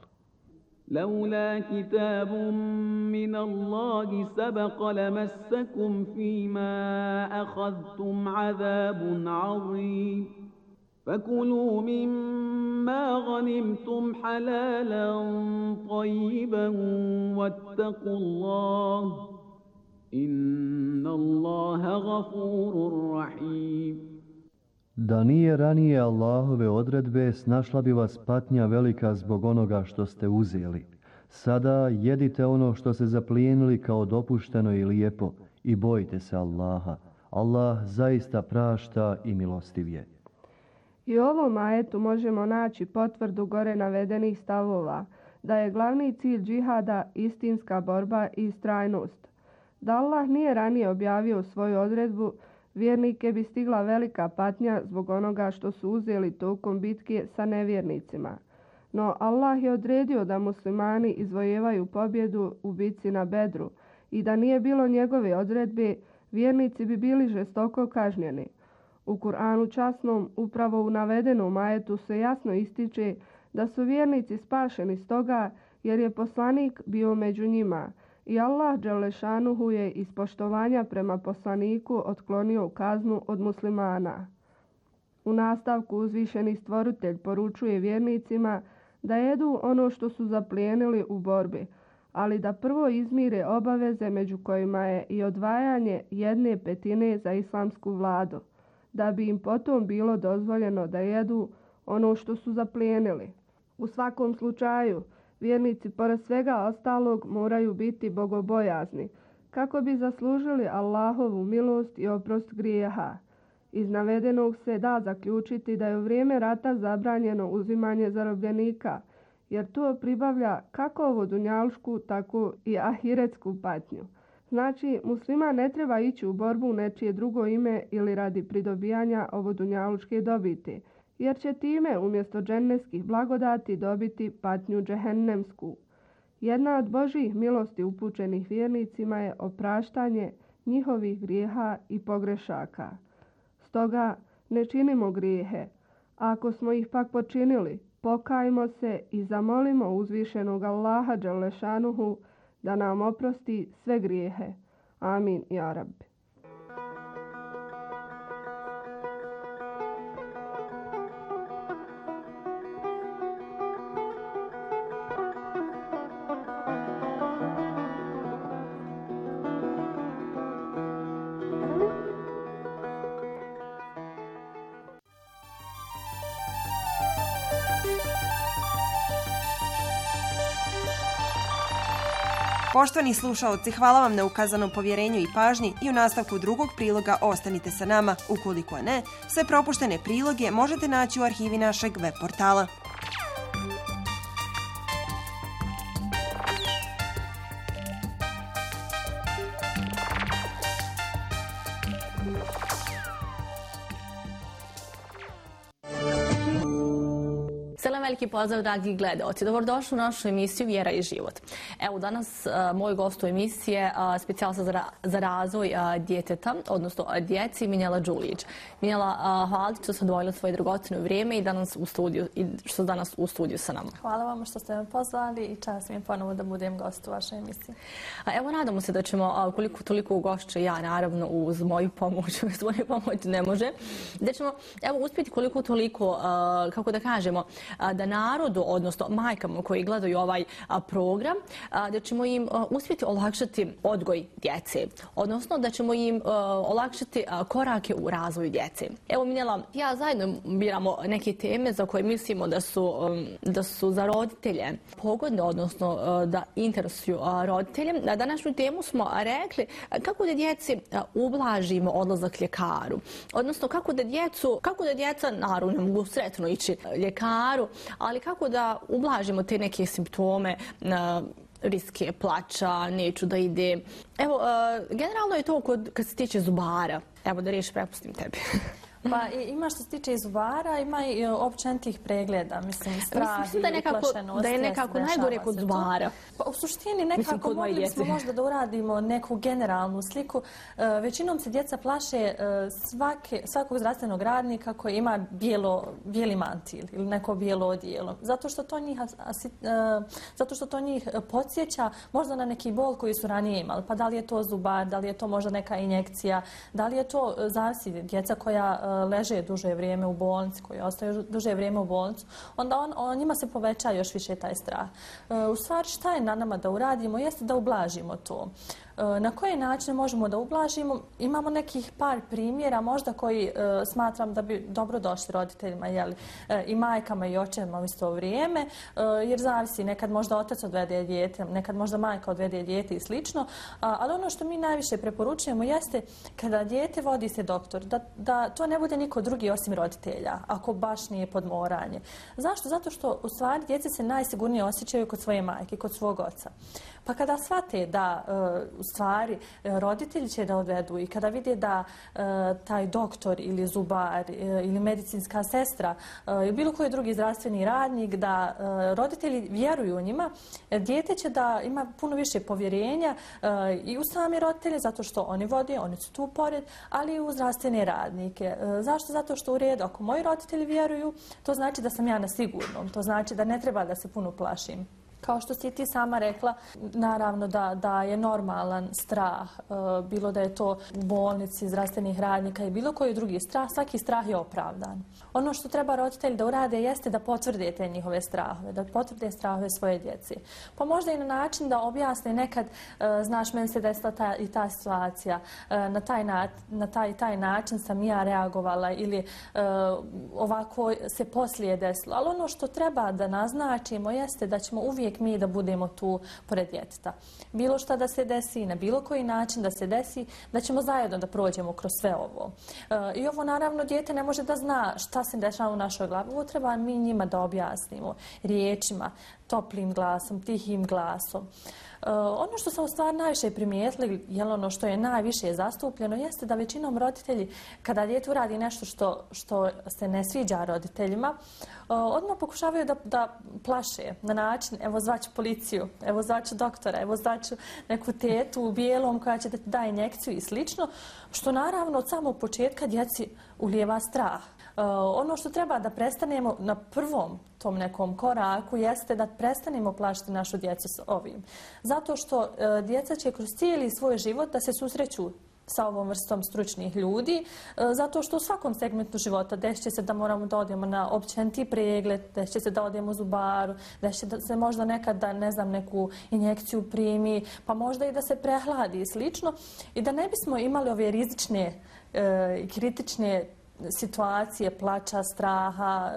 لولا كتاب من الله سبق لمسكم فيما أخذتم عذاب عظيم فكلوا مما غنمتم حلالا طيبا واتقوا الله إن الله غفور رحيم. Da nije ranije Allahove odredbe, snašla bi vas patnja velika zbog onoga što ste uzeli. Sada jedite ono što ste zaplijenili kao dopušteno i lijepo i bojite se Allaha. Allah zaista prašta i milostiv je. I u ovom ajetu možemo naći potvrdu gore navedenih stavova, da je glavni cilj džihada istinska borba i istrajnost. Da Allah nije ranije objavio svoju odredbu, vjernike bi stigla velika patnja zbog onoga što su uzeli tokom bitke sa nevjernicima. No Allah je odredio da muslimani izvojevaju pobjedu u bitci na Bedru i da nije bilo njegove odredbe, vjernici bi bili žestoko kažnjeni. U Kur'anu časnom, upravo u navedenom ajetu se jasno ističe da su vjernici spašeni stoga jer je poslanik bio među njima i Allah dželešanuhu je iz poštovanja prema poslaniku otklonio kaznu od muslimana. U nastavku uzvišeni stvoritelj poručuje vjernicima da jedu ono što su zaplijenili u borbi, ali da prvo izmire obaveze među kojima je i odvajanje jedne petine za islamsku vladu, da bi im potom bilo dozvoljeno da jedu ono što su zaplijenili. U svakom slučaju, vjernici pored svega ostalog moraju biti bogobojazni, kako bi zaslužili Allahovu milost i oprost grijeha. Iz navedenog se da zaključiti da je u vrijeme rata zabranjeno uzimanje zarobljenika, jer to pribavlja kako ovo dunjalušku, tako i ahiretsku patnju. Znači, muslima ne treba ići u borbu u nečije drugo ime ili radi pridobijanja ovo dunjalučke dobiti, jer će time umjesto džennetskih blagodati dobiti patnju džehennemsku. Jedna od Božjih milosti upućenih vjernicima je opraštanje njihovih grijeha i pogrešaka. Stoga ne činimo grijehe, a ako smo ih pak počinili, pokajmo se i zamolimo uzvišenog Allaha dželešanuhu da nam oprosti sve grijehe. Amin, ja Rabbi. Poštovani slušaoci, hvala vam na ukazanom povjerenju i pažnji i u nastavku drugog priloga ostanite sa nama. Ukoliko ne, sve propuštene priloge možete naći u arhivi našeg web portala. Selam, veliki pozdrav, dragi gledaoci. Dobrodošli u našu emisiju Vjera i život. Evo, danas a, moj gost u emisije specijalista za, ra, za razvoj a, djeteta, odnosno a, djeci, Minjela Đulić. Minjela, a, hvala ti što ste odvojili svoje dragocjeno vrijeme i, danas u studiju, i što ste danas u studiju sa nama. Hvala vam što ste me pozvali i čast mi je ponovo da budem gost u vašoj emisiji. A, evo, nadamo se da ćemo, a, koliko toliko ugošće ja, naravno, uz moju pomoć, uz moju pomoć ne može, da ćemo, evo, uspjeti koliko toliko, a, kako da kažemo, da narodu, odnosno majkama koji gledaju ovaj program, da ćemo im uspjeti olakšati odgoj djece, odnosno da ćemo im olakšati korake u razvoju djece. Evo, Minjela, ja zajedno biramo neke teme za koje mislimo da su, da su za roditelje pogodne, odnosno da interesuju roditelje. Na današnju temu smo rekli kako da djeci ublažimo odlazak ljekaru, odnosno kako da djecu, kako da djeca, naravno, mogu sretno ići ljekaru, ali kako da ublažimo te neke simptome, riske plača, neću da ide. Evo, generalno je to kod, kad se tiče zubara. Evo, da riješ, prepustim tebi. Pa ima što se tiče i zubara, ima i općenitih pregleda, mislim, strah mislim, da i uplašenost. Da je nekako najgore kod zubara. Pa, u suštini nekako mislim, mogli smo možda da uradimo neku generalnu sliku. Uh, većinom se djeca plaše uh, svake, svakog zdravstvenog radnika koji ima bijelo, bijeli mantil ili neko bijelo odijelo. Zato što to njih, uh, zato što to njih podsjeća možda na neki bol koji su ranije imali. Pa da li je to zubar, da li je to možda neka injekcija, da li je to uh, zavisi djeca koja uh, leže duže vrijeme u bolnici, koji ostaju duže vrijeme u bolnicu, onda on, on, njima se poveća još više taj strah. E, u stvari, šta je na nama da uradimo jeste da ublažimo to. E, na koje načine možemo da ublažimo? Imamo nekih par primjera, možda koji e, smatram da bi dobro došli roditeljima, jeli, e, i majkama i očevima u isto vrijeme, e, jer zavisi, nekad možda otac odvede dijete, nekad možda majka odvede dijete i slično, a, ali ono što mi najviše preporučujemo jeste kada dijete vodi se doktor, da, da to ne bude niko drugi osim roditelja, ako baš nije podmoranje. Zašto? Zato što u stvari djeci se najsigurnije osjećaju kod svoje majke, kod svog oca. Pa kada shvate da uh, u stvari roditelji će da odvedu i kada vide da uh, taj doktor ili zubar uh, ili medicinska sestra uh, ili bilo koji drugi zdravstveni radnik, da uh, roditelji vjeruju u njima, dijete će da ima puno više povjerenja uh, i u sami roditelje, zato što oni vode, oni su tu pored, ali i u zdravstvene radnike. Uh, zašto? Zato što u redu, ako moji roditelji vjeruju, to znači da sam ja na sigurnom, to znači da ne treba da se puno plašim. Kao što si ti sama rekla, naravno da, da je normalan strah, bilo da je to u bolnici, zdravstvenih radnika i bilo koji drugi strah, svaki strah je opravdan. Ono što treba roditelji da urade jeste da potvrde te njihove strahove, da potvrde strahove svoje djece. Pa možda i na način da objasne nekad, znaš, meni se desila ta, i ta situacija, na taj, na, na taj, taj način sam ja reagovala ili ovako se poslije desilo. Ali ono što treba da naznačimo jeste da ćemo uvijek mi da budemo tu pored djeteta. Bilo šta da se desi, na bilo koji način da se desi, da ćemo zajedno da prođemo kroz sve ovo. E, I ovo naravno dijete ne može da zna šta se dešava u našoj glavi. Ovo treba mi njima da objasnimo riječima, toplim glasom, tihim glasom. Uh, ono što sam u stvari najviše primijetili, jel ono što je najviše zastupljeno, jeste da većinom roditelji, kada dijete uradi nešto što, što se ne sviđa roditeljima, uh, odmah pokušavaju da, da plaše na način, evo zvaću policiju, evo zvaću doktora, evo zvaću neku tetu u bijelom koja će da ti da injekciju i slično, što naravno od samog početka djeci ulijeva strah. Uh, ono što treba da prestanemo na prvom tom nekom koraku jeste da prestanemo plašiti našu djecu s ovim. Zato što uh, djeca će kroz cijeli svoj život da se susreću sa ovom vrstom stručnih ljudi, uh, zato što u svakom segmentu života desit će se da moramo da odemo na općeniti pregled, desit će se da odemo u zubaru, desit će da se možda nekad da, ne znam, neku injekciju primi, pa možda i da se prehladi i slično. I da ne bismo imali ove rizične i uh, kritične situacije, plača, straha,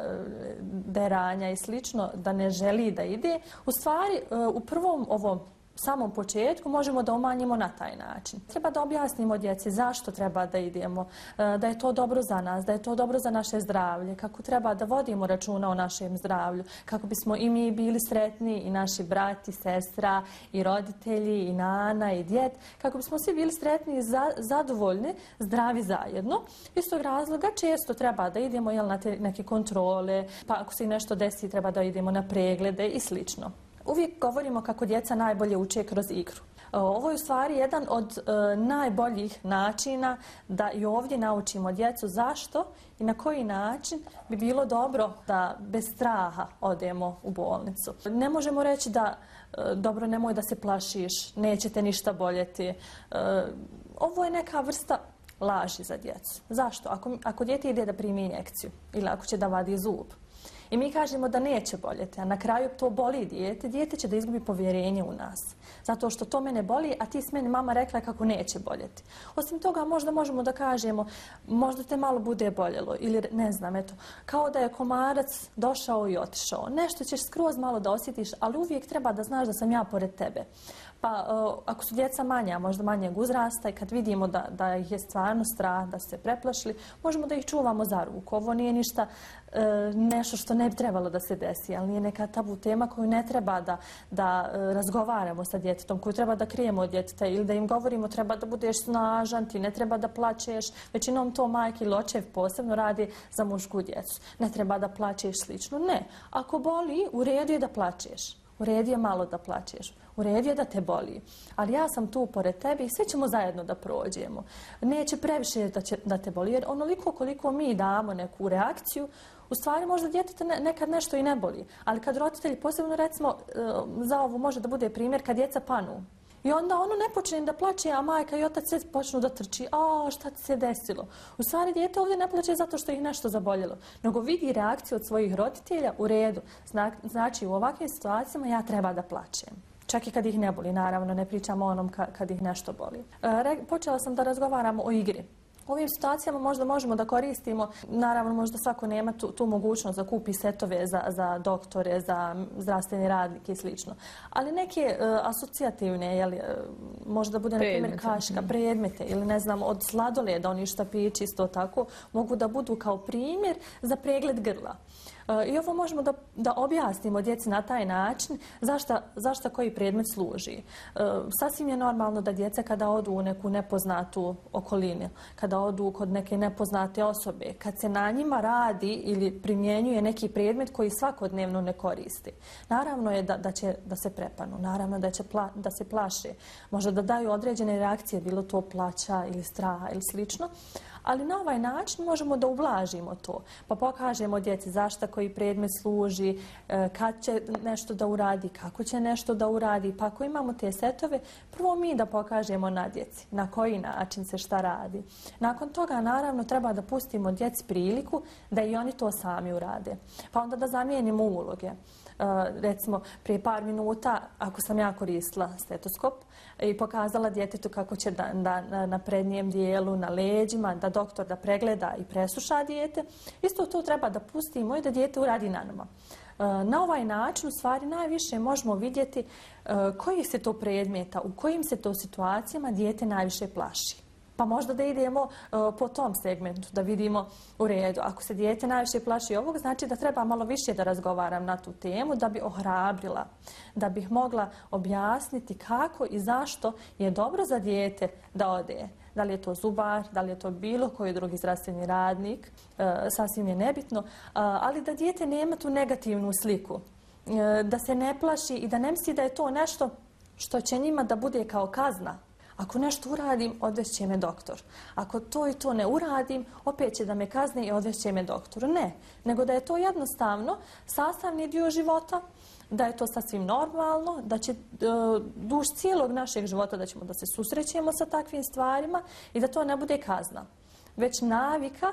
deranja i slično, da ne želi da ide, u stvari u prvom ovom samom početku možemo da umanjimo na taj način. Treba da objasnimo djeci zašto treba da idemo, da je to dobro za nas, da je to dobro za naše zdravlje, kako treba da vodimo računa o našem zdravlju, kako bismo i mi bili sretni, i naši brat, i sestra, i roditelji, i nana, i djed, kako bismo svi bili sretni i za, zadovoljni, zdravi zajedno. Iz tog razloga često treba da idemo jel, na te neke kontrole, pa ako se nešto desi treba da idemo na preglede i slično. Uvijek govorimo kako djeca najbolje uče kroz igru. Ovo je u stvari jedan od e, najboljih načina da i ovdje naučimo djecu zašto i na koji način bi bilo dobro da bez straha odemo u bolnicu. Ne možemo reći da e, dobro, nemoj da se plašiš, neće te ništa boljeti. E, ovo je neka vrsta laži za djecu. Zašto? Ako, ako dijete ide da primi injekciju ili ako će da vadi zub, i mi kažemo da neće boljeti, a na kraju to boli dijete, dijete će da izgubi povjerenje u nas. Zato što to mene boli, a ti s meni mama rekla kako neće boljeti. Osim toga, možda možemo da kažemo, možda te malo bude boljelo, ili ne znam, eto, kao da je komarac došao i otišao. Nešto ćeš skroz malo da osjetiš, ali uvijek treba da znaš da sam ja pored tebe. Pa uh, ako su djeca manja, možda manjeg uzrasta i kad vidimo da, da ih je stvarno strah, da su se preplašili, možemo da ih čuvamo za ruku. Ovo nije ništa uh, nešto što ne bi trebalo da se desi, ali nije neka tabu tema koju ne treba da, da uh, razgovaramo sa djetetom, koju treba da krijemo od djeteta ili da im govorimo treba da budeš snažan, ti ne treba da plačeš. Većinom to majke ili očev posebno radi za mušku djecu. Ne treba da plačeš slično. Ne. Ako boli, u redu je da plačeš. U redu je malo da plačeš. U redu je da te boli. Ali ja sam tu pored tebe i sve ćemo zajedno da prođemo. Neće previše da, će, da te boli. Jer onoliko koliko mi damo neku reakciju, u stvari možda djeteta ne, nekad nešto i ne boli. Ali kad roditelji, posebno recimo za ovo može da bude primjer kad djeca panu. I onda ono ne počne da plače, a majka i otac sve počnu da trči. A šta ti se desilo? U stvari dijete ovdje ne plače zato što ih nešto zaboljelo, nego vidi reakciju od svojih roditelja u redu. Zna, znači u ovakvim situacijama ja treba da plačem. Čak i kad ih ne boli, naravno, ne pričamo o onom ka, kad ih nešto boli. E, počela sam da razgovaram o igri. U ovim situacijama možda možemo da koristimo, naravno možda svako nema tu, tu mogućnost da kupi setove za, za doktore, za zdravstveni radnike i slično. Ali neke uh, asocijativne, jeli, uh, možda bude na primjer kaška, predmete ili ne znam od sladoleda, oni štapići isto tako, mogu da budu kao primjer za pregled grla. I ovo možemo da, da objasnimo djeci na taj način zašta, zašta koji predmet služi. E, sasvim je normalno da djeca kada odu u neku nepoznatu okolinu, kada odu kod neke nepoznate osobe, kad se na njima radi ili primjenjuje neki predmet koji svakodnevno ne koristi. Naravno je da, da će da se prepanu, naravno da će pla, da se plaše, možda da daju određene reakcije, bilo to plaća ili straha ili slično. Ali na ovaj način možemo da ublažimo to. Pa pokažemo djeci zašto koji predmet služi, kad će nešto da uradi, kako će nešto da uradi. Pa ako imamo te setove, prvo mi da pokažemo na djeci na koji način se šta radi. Nakon toga naravno treba da pustimo djeci priliku da i oni to sami urade. Pa onda da zamijenimo uloge. Uh, recimo prije par minuta ako sam ja koristila stetoskop i pokazala djetetu kako će da, da na prednjem dijelu, na leđima, da doktor da pregleda i presluša dijete, isto to treba da pustimo i da dijete uradi na nama. Uh, na ovaj način u stvari najviše možemo vidjeti uh, kojih se to predmeta, u kojim se to situacijama dijete najviše plaši. Pa možda da idemo uh, po tom segmentu, da vidimo u redu. Ako se dijete najviše plaši ovog, znači da treba malo više da razgovaram na tu temu, da bi ohrabrila, da bih mogla objasniti kako i zašto je dobro za dijete da ode. Da li je to zubar, da li je to bilo koji drugi zdravstveni radnik, uh, sasvim je nebitno, uh, ali da dijete nema tu negativnu sliku, uh, da se ne plaši i da ne misli da je to nešto što će njima da bude kao kazna. Ako nešto uradim, odvešće me doktor. Ako to i to ne uradim, opet će da me kazne i odvešće me doktoru. Ne, nego da je to jednostavno sastavni dio života, da je to sasvim normalno, da će duž cijelog našeg života da ćemo da se susrećemo sa takvim stvarima i da to ne bude kazna. Već navika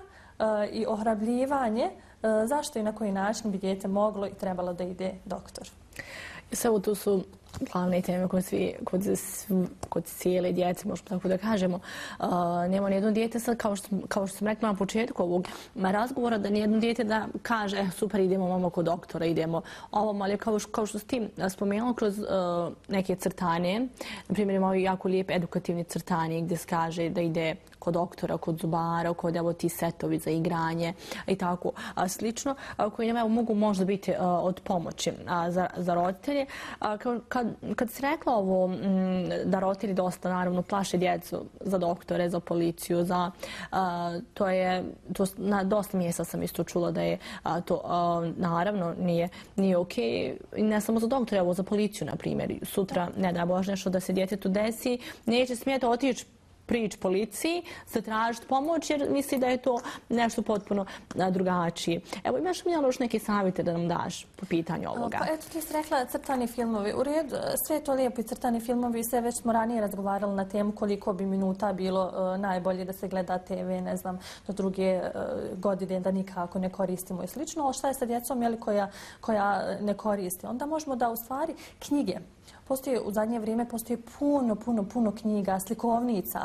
i ohrabljivanje zašto i na koji način bi dijete moglo i trebalo da ide doktor. Samo tu su glavne teme kod, svi, kod, kod cijele djece, možemo tako da kažemo. Uh, nema nijedno dijete sad, kao što, kao što sam rekla na početku ovog razgovora, da nijedno dijete da kaže super, idemo mamo kod doktora, idemo ovom, ali kao, kao što s tim spomenuo kroz uh, neke crtane, na primjer imamo jako lijep edukativni crtanje gdje se kaže da ide kod doktora, kod zubara, kod evo ti setovi za igranje i tako a, slično, a, koji nam evo, mogu možda biti a, od pomoći a, za, za roditelje. A, kad, kad si rekla ovo m, da roditelji dosta naravno plaše djecu za doktore, za policiju, za, a, to je, to, na dosta mjesta sam isto čula da je a, to a, naravno nije, nije okej. I ne samo za doktore, evo za policiju, na primjer. Sutra, ne da Bože, nešto da se djetetu desi, neće smjeti otići prič policiji, se tražiti pomoć jer misli da je to nešto potpuno drugačije. Evo, imaš li još neke savjete da nam daš po pitanju ovoga? Pa eto, ti si rekla crtani filmovi. U redu, sve je to lijepo i crtani filmovi, sve već smo ranije razgovarali na temu koliko bi minuta bilo uh, najbolje da se gleda te ve, ne znam, do druge uh, godine da nikako ne koristimo i slično. Ali šta je sa djecom jeli, koja, koja ne koristi? Onda možemo da u stvari knjige. Postoje, u zadnje vrijeme postoji puno, puno, puno knjiga, slikovnica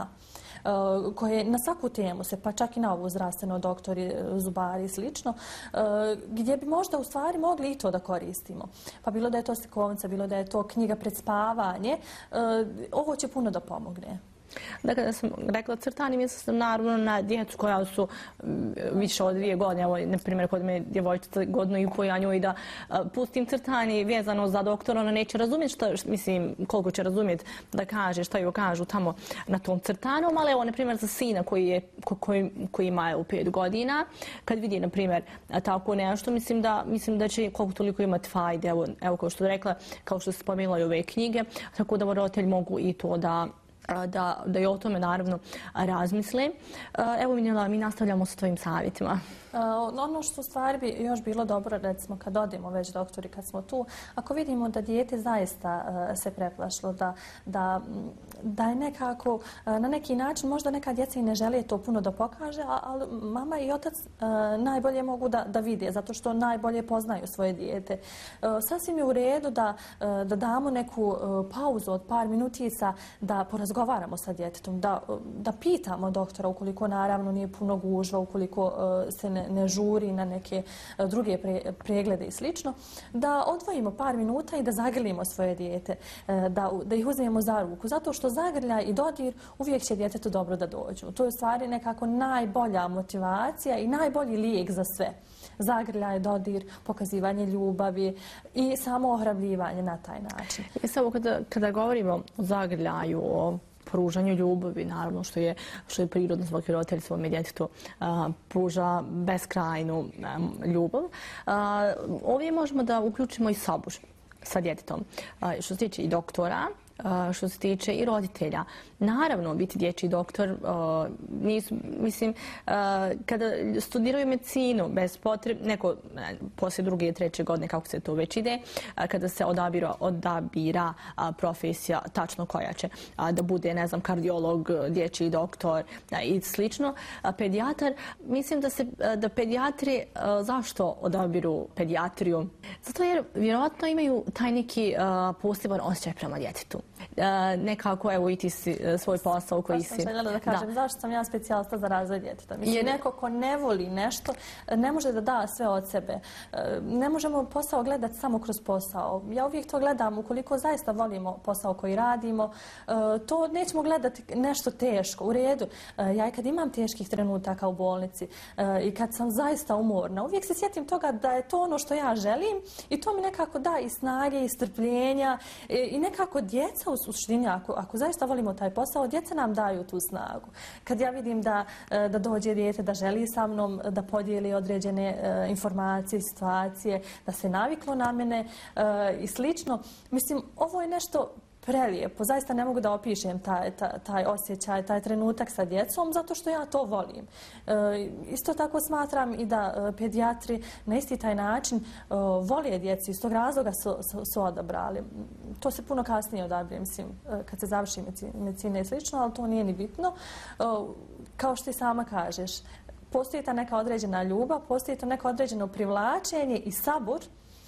uh, koje na svaku temu se, pa čak i na ovu zdravstveno, doktori, zubari i slično, uh, gdje bi možda u stvari mogli i to da koristimo. Pa bilo da je to slikovnica, bilo da je to knjiga pred spavanje, uh, ovo će puno da pomogne. Dakle, da sam rekla crtani, mislim sam naravno na djecu koja su više od dvije godine. Evo, na primjer, kod me djevojčica godinu i po, ja njoj da uh, pustim crtani vezano za doktora, ona neće razumjeti šta, mislim, koliko će razumjeti da kaže, šta joj kažu tamo na tom crtanom, ali evo, na primjer, za sina koji, je, ko, koji, koji ima u pet godina, kad vidi, na primjer, tako nešto, mislim da, mislim da će koliko toliko imati fajde, evo, evo kao što je rekla, kao što se spomenula i ove knjige, tako da roditelji mogu i to da Da, da i o tome naravno razmisle. Evo Minela, mi nastavljamo sa tvojim savjetima. Ono što u stvari bi još bilo dobro, recimo kad odemo već doktori, kad smo tu, ako vidimo da dijete zaista se preplašilo, da, da, da je nekako na neki način, možda neka djeca i ne žele to puno da pokaže, ali mama i otac najbolje mogu da, da vide, zato što najbolje poznaju svoje dijete. Sasvim je u redu da, da damo neku pauzu od par minutica, da porazgovaramo sa djetetom, da, da pitamo doktora ukoliko naravno nije puno gužva, ukoliko se ne, ne žuri na neke druge pre, preglede i slično, da odvojimo par minuta i da zagrlimo svoje dijete, da, da ih uzmemo za ruku, zato što zagrljaj i dodir uvijek će djetetu dobro da dođu. To je u stvari nekako najbolja motivacija i najbolji lijek za sve. Zagrljaj, dodir, pokazivanje ljubavi i samo ohrabljivanje na taj način. I samo kada, kada govorimo o zagrljaju, o pružanju ljubavi, naravno što je, što je prirodno, svaki roditelj svome djetetu a, pruža beskrajnu a, ljubav. A, ovdje možemo da uključimo i sobu sa djetetom. A, što se tiče i doktora, što se tiče i roditelja. Naravno, biti dječji doktor, nisu, mislim, kada studiraju medicinu, bez potrebe, neko poslije druge i treće godine, kako se to već ide, kada se odabira, odabira profesija tačno koja će da bude, ne znam, kardiolog, dječji doktor i slično, pedijatar, mislim da se da pedijatri, zašto odabiru pedijatriju? Zato jer vjerojatno imaju taj neki poseban osjećaj prema djetetu. Nekako, evo, i ti si svoj posao koji si... Baš sam željela da kažem, zašto sam ja specijalista za razvoj djeteta? Mislim, neko ko ne voli nešto, ne može da da sve od sebe. Ne možemo posao gledati samo kroz posao. Ja uvijek to gledam, ukoliko zaista volimo posao koji radimo, to nećemo gledati nešto teško, u redu. Ja i kad imam teških trenutaka u bolnici i kad sam zaista umorna, uvijek se sjetim toga da je to ono što ja želim i to mi nekako da i snage i strpljenja i nekako djeca u suštini, ako, ako zaista volimo taj posao, djeca nam daju tu snagu. Kad ja vidim da, da dođe dijete, da želi sa mnom da podijeli određene uh, informacije, situacije, da se naviklo na mene uh, i slično, mislim, ovo je nešto prelijepo. Zaista ne mogu da opišem taj, taj, taj osjećaj, taj trenutak sa djecom, zato što ja to volim. E, isto tako smatram i da e, pedijatri na isti taj način e, vole djecu, iz tog razloga su, su, su odabrali. To se puno kasnije odabire, mislim, e, kad se završi medicina i slično, ali to nije ni bitno. E, kao što i sama kažeš, postoji ta neka određena ljubav, postoji to neko određeno privlačenje i sabor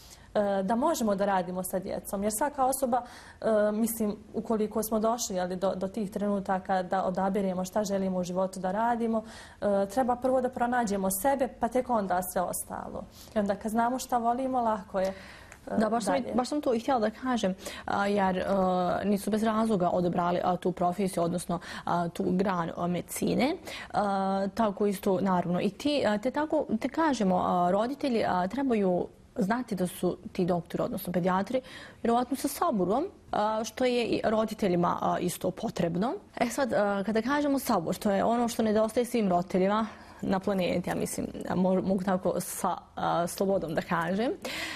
da možemo da radimo sa djecom. Jer svaka osoba, mislim, ukoliko smo došli ali, do, do tih trenutaka da odabiremo šta želimo u životu da radimo, treba prvo da pronađemo sebe, pa tek onda sve ostalo. I onda kad znamo šta volimo, lako je. Da, baš sam, baš sam to i htjela da kažem, jer uh, nisu bez razloga odabrali uh, tu profesiju, odnosno uh, tu granu uh, medicine. Uh, tako isto, naravno, i ti, uh, te tako, te kažemo, uh, roditelji uh, trebaju znati da su ti doktori, odnosno pedijatri, vjerovatno sa saborom, što je i roditeljima isto potrebno. E sad, kada kažemo sabor, to je ono što nedostaje svim roditeljima na planeti, ja mislim, mogu tako sa a, slobodom da kažem.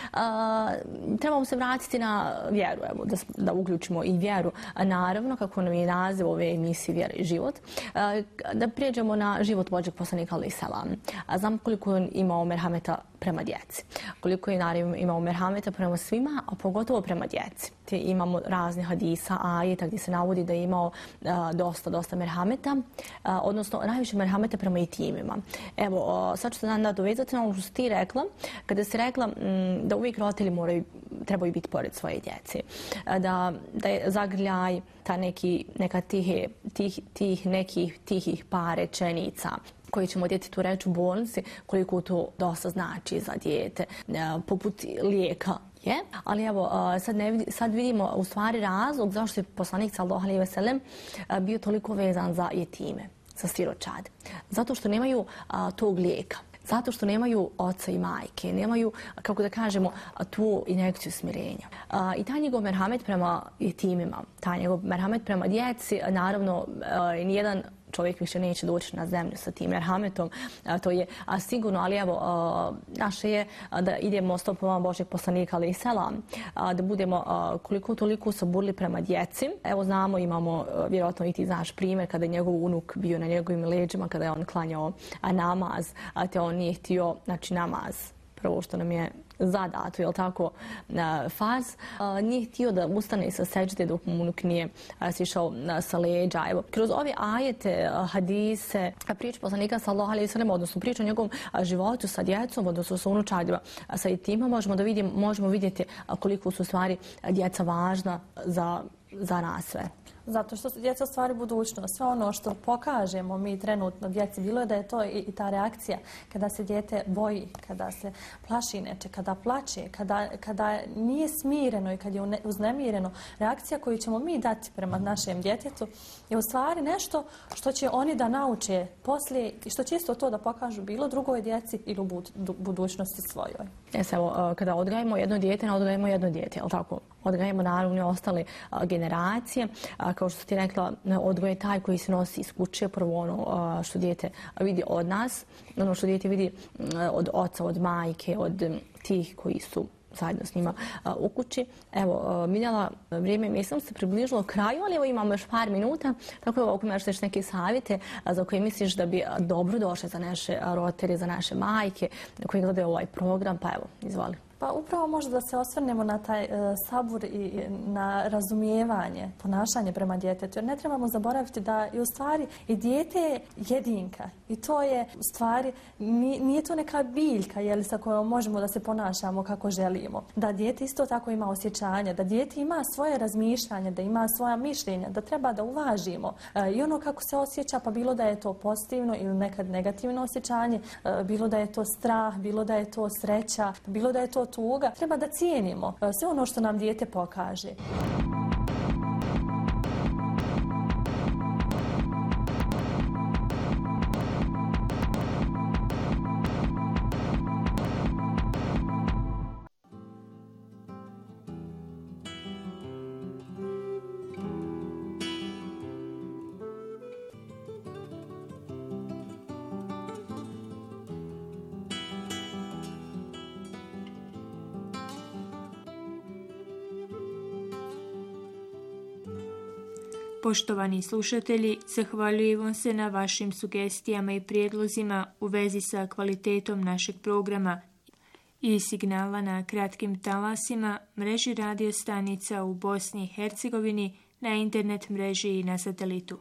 A, trebamo se vratiti na vjeru, evo, da, da uključimo i vjeru. A, naravno, kako nam je naziv ove emisije Vjera i život, a, da prijeđemo na život Božjeg poslanika alejhi selam. A znam koliko je imao merhameta prema djeci. Koliko je naravno imao merhameta prema svima, a pogotovo prema djeci. Te imamo razne hadisa, ajeta gdje se navodi da je imao a, dosta, dosta merhameta, a, odnosno najviše merhameta prema jetimima. Evo, sad ću se da dovezati na ono što si ti rekla, kada si rekla m, da uvijek roditelji moraju, trebaju biti pored svoje djece. Da, da je zagrljaj, ta neki, neka tihe, tih, tih nekih tihih par rečenica koji ćemo djetetu reći u bolnici, koliko to dosta znači za dijete, poput lijeka. Je, ali evo, sad, ne vidi, sad vidimo u stvari razlog zašto je poslanik sallallahu alejhi ve sellem bio toliko vezan za jetime, za siročad. Zato što nemaju a, tog lijeka. Zato što nemaju oca i majke, nemaju, kako da kažemo, tu injekciju smirenja. A, I taj njegov merhamet prema jetimima, taj njegov merhamet prema djeci, naravno, a, nijedan čovjek više neće doći na zemlju sa tim merhametom, a, to je a, sigurno, ali evo, a, naše je a, da idemo stopama Božjeg poslanika alejhi selam, a, da budemo a, koliko toliko saburli prema djeci. Evo znamo, imamo, a, vjerojatno i ti znaš primjer, kada je njegov unuk bio na njegovim leđima, kada je on klanjao a, namaz, a te on nije htio, znači namaz, prvo što nam je zadato, jel tako, farz, nije htio da ustane sa seđde dok mu unuk nije sišao sa leđa. Evo, kroz ove ajete, hadise, priče poslanika sallallahu alejhi ve sellem, odnosno priča o njegovom životu sa djecom, odnosno sa unučadima, sa jetima, možemo da vidimo, možemo vidjeti koliko su stvari djeca važna za, za nas sve. Zato što su djeca stvari budućnost. Sve ono što pokažemo mi trenutno djeci, bilo je da je to i, i ta reakcija kada se dijete boji, kada se plaši neče, kada plače, kada, kada nije smireno i kad je uznemireno. Reakcija koju ćemo mi dati prema našem djetetu je u stvari nešto što će oni da nauče poslije i što će isto to da pokažu bilo drugoj djeci ili u budućnosti svojoj. Jes, evo, kada odgajemo jedno dijete, ne odgajemo jedno dijete, je li tako? Odgajemo naravno i ostale a, generacije. A, kao što ti rekla, odgoj je taj koji se nosi iz kuće, prvo ono a, što dijete vidi od nas, ono što dijete vidi a, od oca, od majke, od tih koji su zajedno s njima u kući. Evo, Miljana, vrijeme mislim se približilo kraju, ali evo imamo još par minuta, tako da ako imaš još neke savjete za koje misliš da bi dobro došle za naše roditelje, za naše majke koji gledaju ovaj program, pa evo, izvoli. Pa upravo možda da se osvrnemo na taj e, sabur i na razumijevanje, ponašanje prema djetetu. Jer ne trebamo zaboraviti da je u stvari i dijete je jedinka. I to je u stvari, nije to neka biljka jeli, sa kojom možemo da se ponašamo kako želimo. Da dijete isto tako ima osjećanja, da dijete ima svoje razmišljanje, da ima svoja mišljenja, da treba da uvažimo. E, I ono kako se osjeća, pa bilo da je to pozitivno ili nekad negativno osjećanje, e, bilo da je to strah, bilo da je to sreća, bilo da je to tuga, treba da cijenimo sve ono što nam dijete pokaže. Poštovani slušatelji, zahvaljujemo se na vašim sugestijama i prijedlozima u vezi sa kvalitetom našeg programa i signala na kratkim talasima, mreži radio stanica u Bosni i Hercegovini, na internet mreži i na satelitu.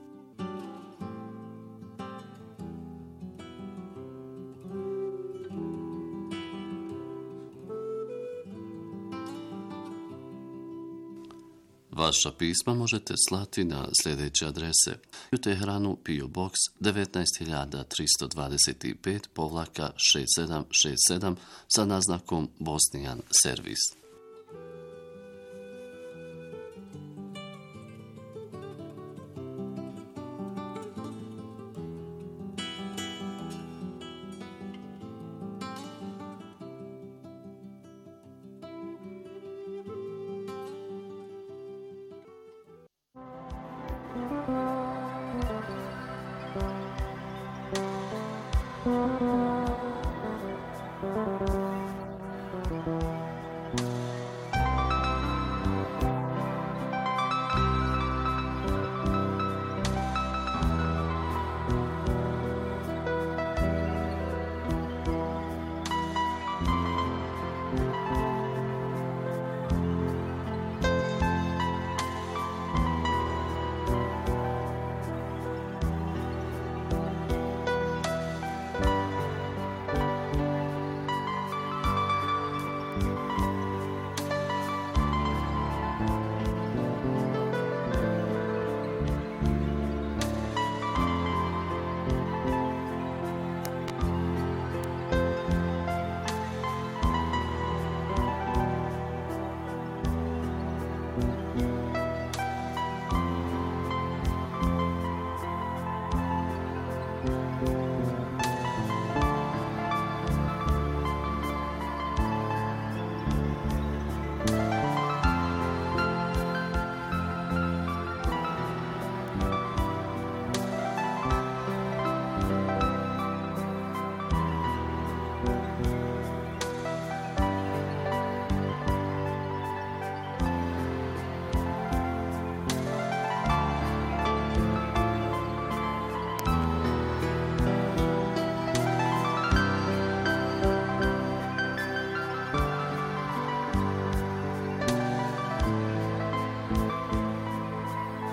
Vaša pisma možete slati na sljedeće adrese: u Teheranu P O Box devetnaest hiljada tristo dvadeset pet povlaka šest sedam šest sedam sa naznakom Bosnijan servis.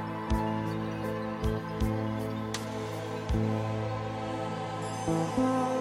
Thank you.